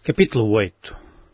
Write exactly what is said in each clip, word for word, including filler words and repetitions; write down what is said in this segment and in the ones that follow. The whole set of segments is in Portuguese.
Capítulo oito.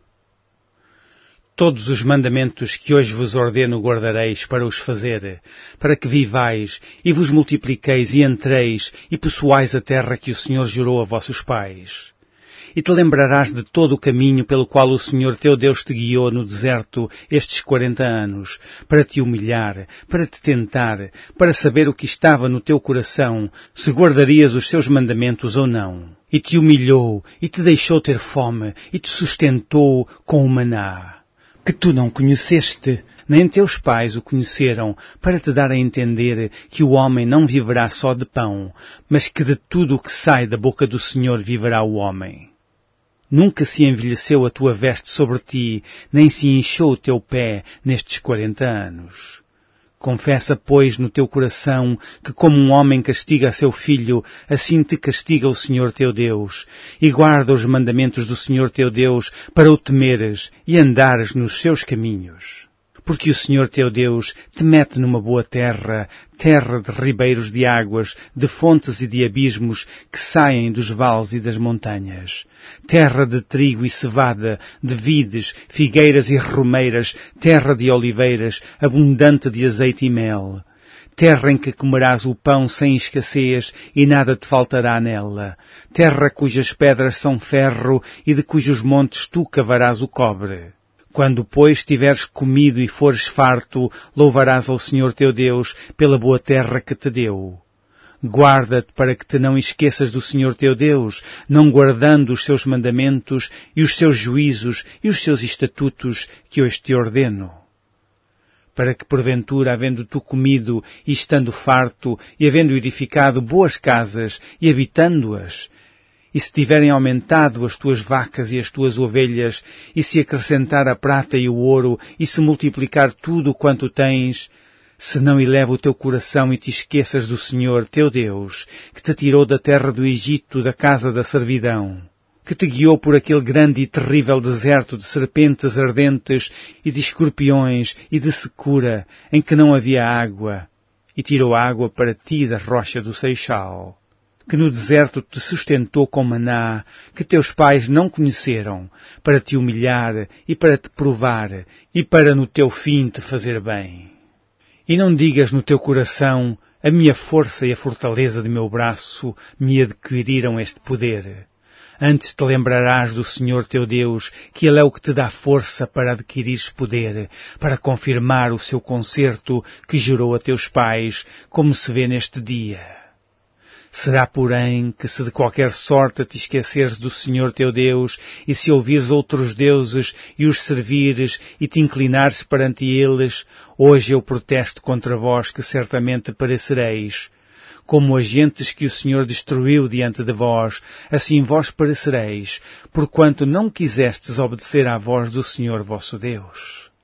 Todos os mandamentos que hoje vos ordeno guardareis para os fazer, para que vivais e vos multipliqueis e entreis e possuais a terra que o Senhor jurou a vossos pais. E te lembrarás de todo o caminho pelo qual o Senhor teu Deus te guiou no deserto estes quarenta anos, para te humilhar, para te tentar, para saber o que estava no teu coração, se guardarias os seus mandamentos ou não. E te humilhou, e te deixou ter fome, e te sustentou com o maná, que tu não conheceste, nem teus pais o conheceram, para te dar a entender que o homem não viverá só de pão, mas que de tudo o que sai da boca do Senhor viverá o homem. Nunca se envelheceu a tua veste sobre ti, nem se inchou o teu pé nestes quarenta anos. Confessa, pois, no teu coração que como um homem castiga a seu filho, assim te castiga o Senhor teu Deus, e guarda os mandamentos do Senhor teu Deus para o temeres e andares nos seus caminhos. Porque o Senhor teu Deus te mete numa boa terra, terra de ribeiros de águas, de fontes e de abismos que saem dos vales e das montanhas. Terra de trigo e cevada, de vides, figueiras e romeiras, terra de oliveiras, abundante de azeite e mel. Terra em que comerás o pão sem escassez e nada te faltará nela. Terra cujas pedras são ferro e de cujos montes tu cavarás o cobre. Quando, pois, tiveres comido e fores farto, louvarás ao Senhor teu Deus pela boa terra que te deu. Guarda-te para que te não esqueças do Senhor teu Deus, não guardando os seus mandamentos e os seus juízos e os seus estatutos que hoje te ordeno. Para que, porventura, havendo tu comido e estando farto, e havendo edificado boas casas e habitando-as, e se tiverem aumentado as tuas vacas e as tuas ovelhas, e se acrescentar a prata e o ouro, e se multiplicar tudo quanto tens, se não eleva o teu coração e te esqueças do Senhor teu Deus, que te tirou da terra do Egito, da casa da servidão, que te guiou por aquele grande e terrível deserto de serpentes ardentes e de escorpiões e de secura, em que não havia água, e tirou água para ti da rocha do Seixal, que no deserto te sustentou com maná, que teus pais não conheceram, para te humilhar e para te provar, e para no teu fim te fazer bem. E não digas no teu coração, a minha força e a fortaleza de meu braço me adquiriram este poder. Antes te lembrarás do Senhor teu Deus, que Ele é o que te dá força para adquirires poder, para confirmar o seu concerto que jurou a teus pais, como se vê neste dia. Será, porém, que se de qualquer sorte te esqueceres do Senhor teu Deus, e se ouvires outros deuses e os servires e te inclinares perante eles, hoje eu protesto contra vós que certamente perecereis. Como as gentes que o Senhor destruiu diante de vós, assim vós perecereis, porquanto não quisestes obedecer à voz do Senhor vosso Deus.